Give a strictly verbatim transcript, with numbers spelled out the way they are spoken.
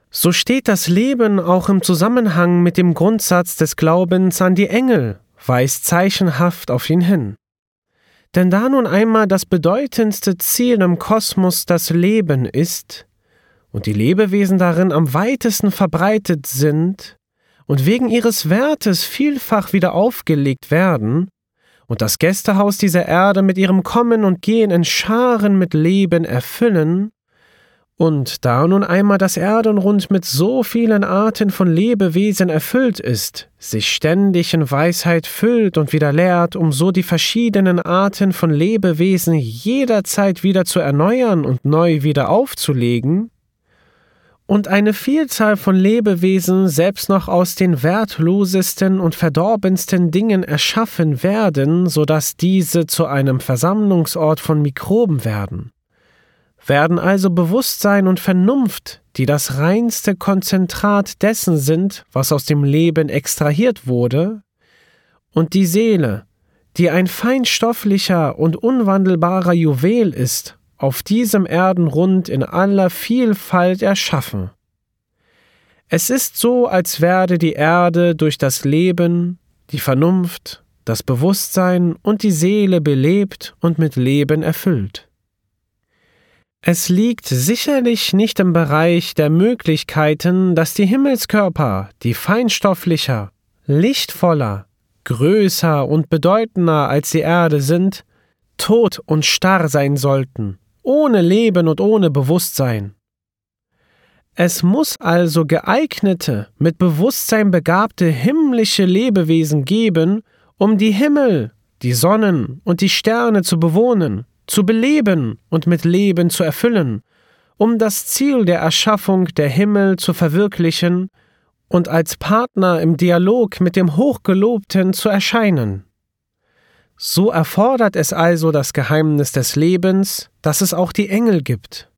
So steht das Leben auch im Zusammenhang mit dem Grundsatz des Glaubens an die Engel, weist zeichenhaft auf ihn hin. Denn da nun einmal das bedeutendste Ziel im Kosmos das Leben ist und die Lebewesen darin am weitesten verbreitet sind und wegen ihres Wertes vielfach wieder aufgelegt werden und das Gästehaus dieser Erde mit ihrem Kommen und Gehen in Scharen mit Leben erfüllen, und da nun einmal das Erdenrund mit so vielen Arten von Lebewesen erfüllt ist, sich ständig in Weisheit füllt und wieder leert, um so die verschiedenen Arten von Lebewesen jederzeit wieder zu erneuern und neu wieder aufzulegen, und eine Vielzahl von Lebewesen selbst noch aus den wertlosesten und verdorbensten Dingen erschaffen werden, so dass diese zu einem Versammlungsort von Mikroben werden. Werden also Bewusstsein und Vernunft, die das reinste Konzentrat dessen sind, was aus dem Leben extrahiert wurde, und die Seele, die ein feinstofflicher und unwandelbarer Juwel ist, auf diesem Erdenrund in aller Vielfalt erschaffen. Es ist so, als werde die Erde durch das Leben, die Vernunft, das Bewusstsein und die Seele belebt und mit Leben erfüllt. Es liegt sicherlich nicht im Bereich der Möglichkeiten, dass die Himmelskörper, die feinstofflicher, lichtvoller, größer und bedeutender als die Erde sind, tot und starr sein sollten, ohne Leben und ohne Bewusstsein. Es muss also geeignete, mit Bewusstsein begabte himmlische Lebewesen geben, um die Himmel, die Sonnen und die Sterne zu bewohnen, zu beleben und mit Leben zu erfüllen, um das Ziel der Erschaffung der Himmel zu verwirklichen und als Partner im Dialog mit dem Hochgelobten zu erscheinen. So erfordert es also das Geheimnis des Lebens, dass es auch die Engel gibt.